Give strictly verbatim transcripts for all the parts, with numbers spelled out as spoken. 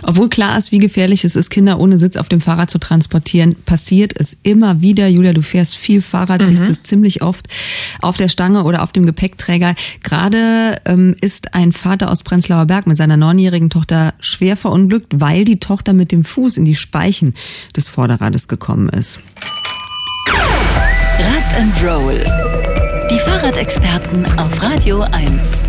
Obwohl klar ist, wie gefährlich es ist, Kinder ohne Sitz auf dem Fahrrad zu transportieren, passiert es immer wieder. Julia, du fährst viel Fahrrad, mhm. siehst es ziemlich oft auf der Stange oder auf dem Gepäckträger. Gerade ähm, ist ein Vater aus Prenzlauer Berg mit seiner neunjährigen Tochter schwer verunglückt, weil die Tochter mit dem Fuß in die Speichen des Vorderrades gekommen ist. Rad and Roll. Die Fahrradexperten auf Radio eins.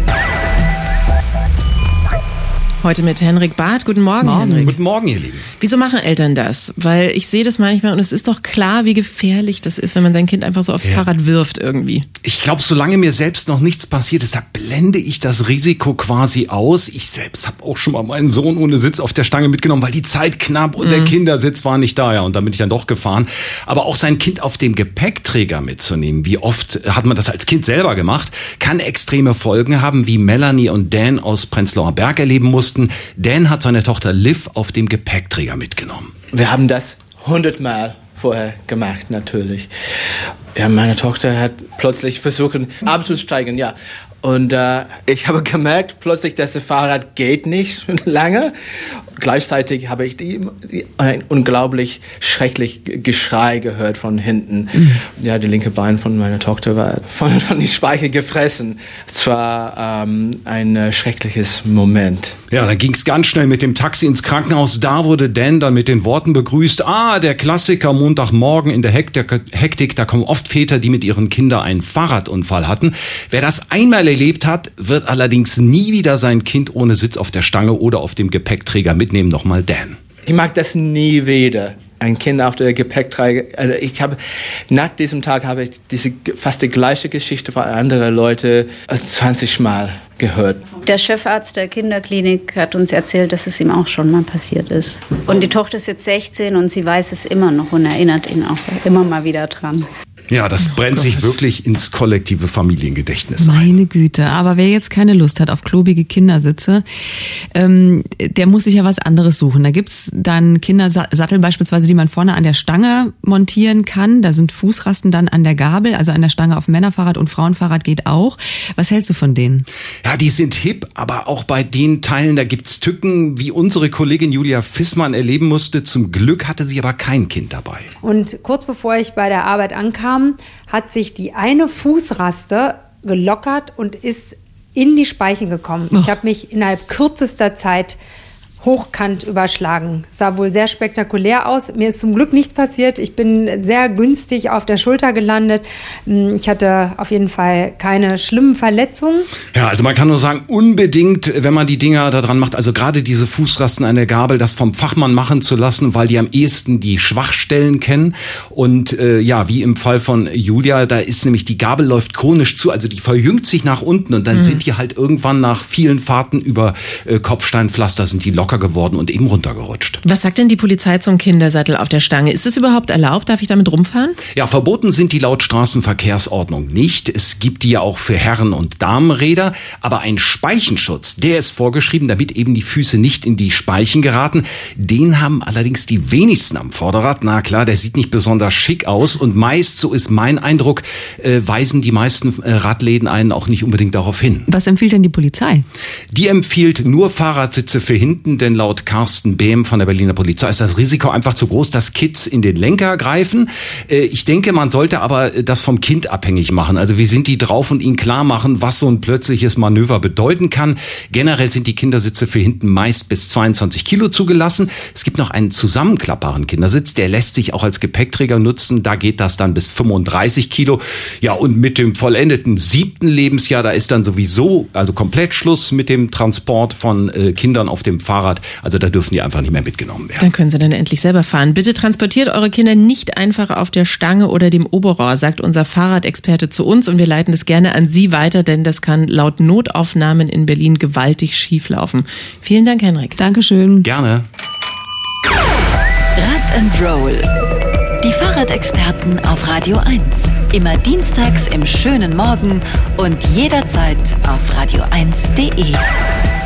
Heute mit Henrik Barth. Guten Morgen, Morgen. Henrik. Guten Morgen, ihr Lieben. Wieso machen Eltern das? Weil ich sehe das manchmal und es ist doch klar, wie gefährlich das ist, wenn man sein Kind einfach so aufs ja. Fahrrad wirft irgendwie. Ich glaube, solange mir selbst noch nichts passiert ist, da blende ich das Risiko quasi aus. Ich selbst habe auch schon mal meinen Sohn ohne Sitz auf der Stange mitgenommen, weil die Zeit knapp und mhm. der Kindersitz war nicht da. Ja, und da bin ich dann doch gefahren. Aber auch sein Kind auf dem Gepäckträger mitzunehmen, wie oft hat man das als Kind selber gemacht, kann extreme Folgen haben, wie Melanie und Dan aus Prenzlauer Berg erleben mussten. Dan hat seine Tochter Liv auf dem Gepäckträger mitgenommen. Wir haben das hundertmal vorher gemacht, natürlich. Ja, meine Tochter hat plötzlich versucht, abzusteigen, ja. Und äh, ich habe gemerkt plötzlich, dass das Fahrrad geht nicht lange. Gleichzeitig habe ich die, die, ein unglaublich schrecklich Geschrei gehört von hinten. Mhm. Ja, die linke Bein von meiner Tochter war von, von die Speiche gefressen. Es war ähm, ein äh, schreckliches Moment. Ja, dann ging es ganz schnell mit dem Taxi ins Krankenhaus. Da wurde Dan dann mit den Worten begrüßt: Ah, der Klassiker Montagmorgen in der Hektik, Hektik. Da kommen oft Väter, die mit ihren Kindern einen Fahrradunfall hatten. Wer das einmal erlebt hat, wird allerdings nie wieder sein Kind ohne Sitz auf der Stange oder auf dem Gepäckträger mitnehmen. Nochmal Dan. Ich mag das nie wieder. Ein Kind auf der Gepäckträger. Also ich habe nach diesem Tag habe ich diese fast die gleiche Geschichte von anderen Leuten zwanzig Mal gehört. Der Chefarzt der Kinderklinik hat uns erzählt, dass es ihm auch schon mal passiert ist. Und die Tochter ist jetzt sechzehn und sie weiß es immer noch und erinnert ihn auch immer mal wieder dran. Ja, das brennt oh sich wirklich ins kollektive Familiengedächtnis ein. Meine Güte, aber wer jetzt keine Lust hat auf klobige Kindersitze, ähm, der muss sich ja was anderes suchen. Da gibt's dann Kindersattel beispielsweise, die man vorne an der Stange montieren kann. Da sind Fußrasten dann an der Gabel, also an der Stange auf dem Männerfahrrad und Frauenfahrrad geht auch. Was hältst du von denen? Ja, die sind hip, aber auch bei den Teilen, da gibt's Tücken, wie unsere Kollegin Julia Fissmann erleben musste. Zum Glück hatte sie aber kein Kind dabei. Und kurz bevor ich bei der Arbeit ankam, hat sich die eine Fußraste gelockert und ist in die Speichen gekommen. Ich habe mich innerhalb kürzester Zeit hochkant überschlagen. Sah wohl sehr spektakulär aus. Mir ist zum Glück nichts passiert. Ich bin sehr günstig auf der Schulter gelandet. Ich hatte auf jeden Fall keine schlimmen Verletzungen. Ja, also man kann nur sagen, unbedingt, wenn man die Dinger da dran macht, also gerade diese Fußrasten an der Gabel, das vom Fachmann machen zu lassen, weil die am ehesten die Schwachstellen kennen. Und äh, ja, wie im Fall von Julia, da ist nämlich die Gabel läuft chronisch zu, also die verjüngt sich nach unten und dann mhm. sind die halt irgendwann nach vielen Fahrten über äh, Kopfsteinpflaster sind die locker geworden und eben runtergerutscht. Was sagt denn die Polizei zum Kindersattel auf der Stange? Ist es überhaupt erlaubt? Darf ich damit rumfahren? Ja, verboten sind die laut Straßenverkehrsordnung nicht. Es gibt die ja auch für Herren- und Damenräder. Aber ein Speichenschutz, der ist vorgeschrieben, damit eben die Füße nicht in die Speichen geraten. Den haben allerdings die wenigsten am Vorderrad. Na klar, der sieht nicht besonders schick aus. Und meist, so ist mein Eindruck, äh, weisen die meisten äh, Radläden einen auch nicht unbedingt darauf hin. Was empfiehlt denn die Polizei? Die empfiehlt nur Fahrradsitze für hinten, denn laut Carsten Behm von der Berliner Polizei ist das Risiko einfach zu groß, dass Kids in den Lenker greifen. Ich denke, man sollte aber das vom Kind abhängig machen. Also wie sind die drauf und ihnen klar machen, was so ein plötzliches Manöver bedeuten kann. Generell sind die Kindersitze für hinten meist bis zweiundzwanzig Kilo zugelassen. Es gibt noch einen zusammenklappbaren Kindersitz, der lässt sich auch als Gepäckträger nutzen. Da geht das dann bis fünfunddreißig Kilo. Ja, und mit dem vollendeten siebten Lebensjahr, da ist dann sowieso, also komplett Schluss mit dem Transport von äh, Kindern auf dem Fahrrad. Also da dürfen die einfach nicht mehr mitgenommen werden. Dann können sie dann endlich selber fahren. Bitte transportiert eure Kinder nicht einfach auf der Stange oder dem Oberrohr, sagt unser Fahrradexperte zu uns. Und wir leiten das gerne an Sie weiter, denn das kann laut Notaufnahmen in Berlin gewaltig schieflaufen. Vielen Dank, Henrik. Dankeschön. Gerne. Rad and Roll. Die Fahrradexperten auf Radio eins. Immer dienstags im schönen Morgen und jederzeit auf radio eins punkt de.